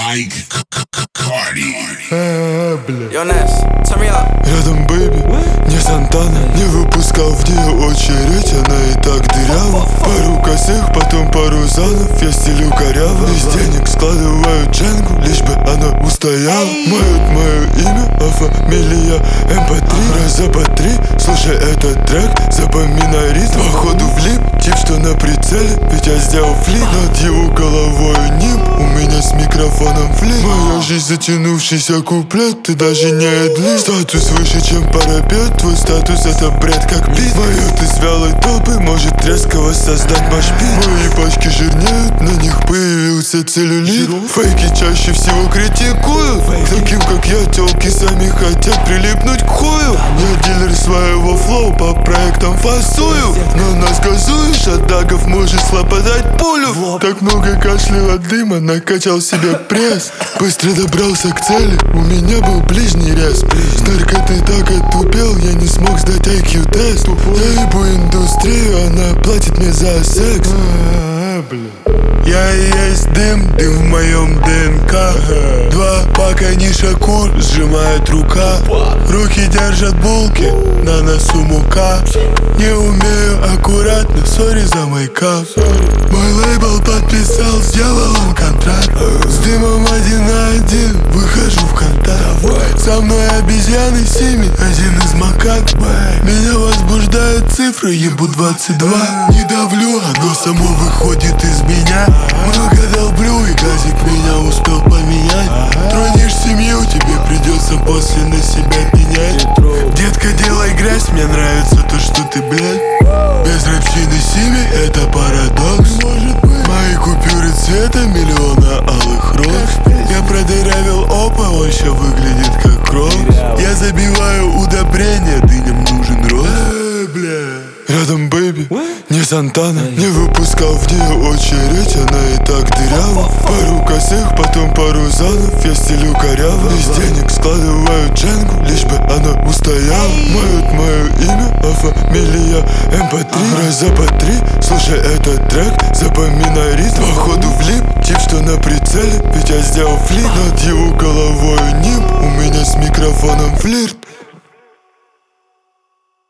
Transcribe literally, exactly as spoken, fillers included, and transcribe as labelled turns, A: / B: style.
A: Like Cardi.
B: А, бля.
C: Yo, Ness, turn me up.
B: Рядом бэйби, не Сантана. Не выпускал в нее очередь, она и так дырява. Пару косых, потом пару занов. Я стелю коряво. Из денег складываю джангу, лишь бы она устояла. Мают мое имя, а фамилия эм пэ три. Раза по три, слушай этот трек, запоминай ритм. Походу влип, тип что на прицеле, ведь я сделал флип. Над его головой нимб, у меня с микрофоном флип. Моя жизнь затянувшийся куплет, ты даже не эдлип. Статус выше, чем парапет, твой статус это бред как бит. Поет из вялой толпы, может резко воссоздать машпит. Мои пачки жирнеют, на них появился целлюлит. Фейки чаще всего критикуют. Таким как я, тёлки сами хотят прилипнуть к хую. Я дилер своего флоу, по проектам фасую. Но нас газуешь, от дагов можешь слопотать пулю. Так много кашлял от дыма, накачал себе пресс. Быстро добрался к цели, у меня был ближний рез. С наркотой так отупел, я не смог сдать ай кью тест. Я ебу индустрию, она платит мне за секс. Я и есть дым, дым в моем дэ эн ка. Два пака нишакур, сжимает рука. Руки держат булки, на носу мука. Не умею аккуратно, сори за майкап. Мой лейбл подписал с дьяволом контракт. С дымом один на один, выхожу в контакт. Со мной обезьяны семьи, один из макак. Меня возбуждают цифры, ебу двадцать два. Не давлю, оно само выходит из меня. Много долблю и газик меня успел поменять. Тронешь семью, тебе придется после на себя пенять. Детка, делай грязь, мне нравится то, что ты, блядь. Без рэпчины сими, это парадокс. Мои купюры цвета миллиона алых роз. Я продырявил опа, он ща выглядит как кросс. Я забиваю удобрения, дыням нужен рост. Рядом бэйби, не Сантана. Не выпускал в нее очередь, она и так дырява. Пару косых, потом пару занов. Я стелю коряво. Из денег складываю джангу, лишь бы она устояла. Мают мое имя, а фамилия эм пэ три. Раза по три, слушай этот трек, запоминай ритм. Походу влип, тип что на прицеле, ведь я сделал флип. Над его головой нимб, у меня с микрофоном флирт.